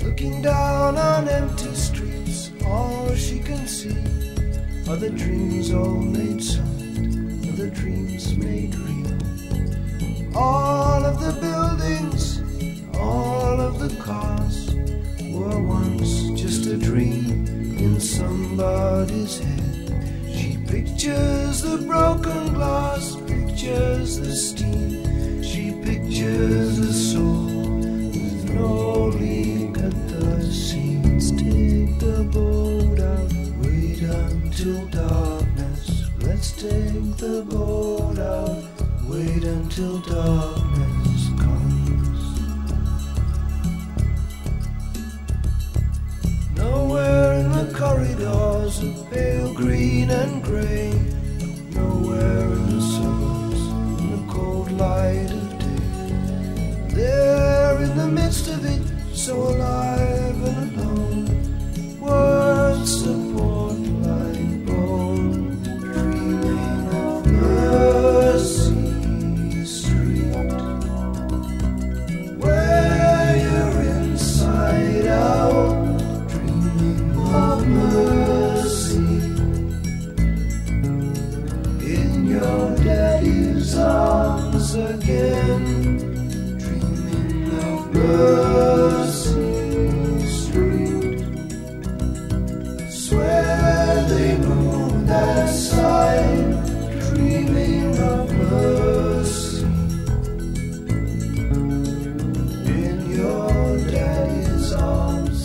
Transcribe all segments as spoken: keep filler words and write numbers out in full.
Looking down on empty streets, all she can see are the dreams all made solid, are the dreams made real. All of the buildings, all of the cars were once just a dream in somebody's head. She pictures the broken glass, pictures the steam. She pictures a soul with no leak at the seams. Take the boat out, wait until darkness. Let's take the boat out, wait until darkness comes. Nowhere in the corridors of pale green and grey, nowhere in the suburbs in the cold light of day. There in the midst of it, so alive and alone, words support like bone, dreaming of Mercy Street, where you're inside out, dreaming of mercy. In your daddy's arms again, dreaming of Mercy Street. Swear they moved that sign, dreaming of mercy. In your daddy's arms.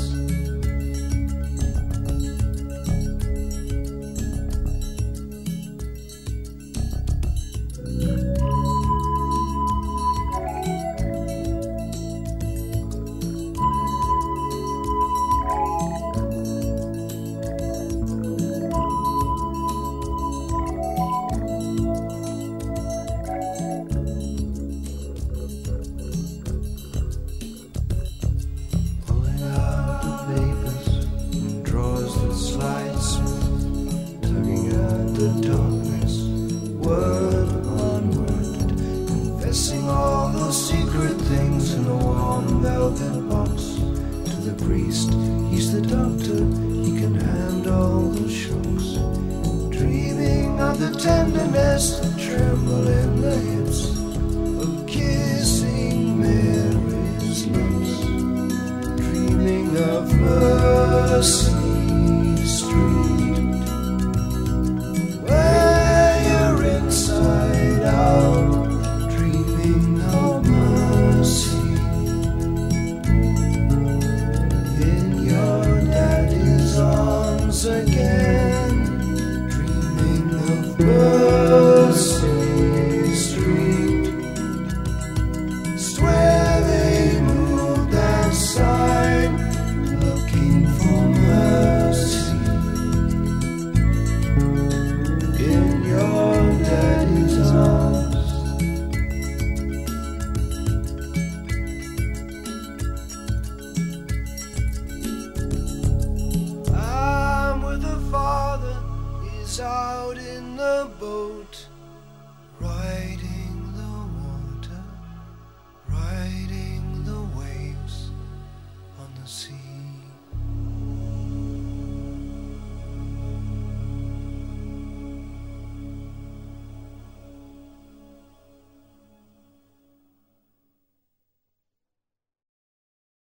Pulling out the papers and drawers that slide smooth, tugging at the darkness, word on word, confessing all those secret things in a warm velvet box. To the priest, he's the doctor, he can handle the shocks. Dreaming of the tenderness that tremble in the hips, of kissing Mary's lips. Dreaming of Mercy Street, where you're inside out, dreaming of mercy. In your daddy's arms again, dreaming of Mercy Street. Swear they moved that sign, looking for mercy. In your daddy's arms. I'm with the father, he's out in the boat.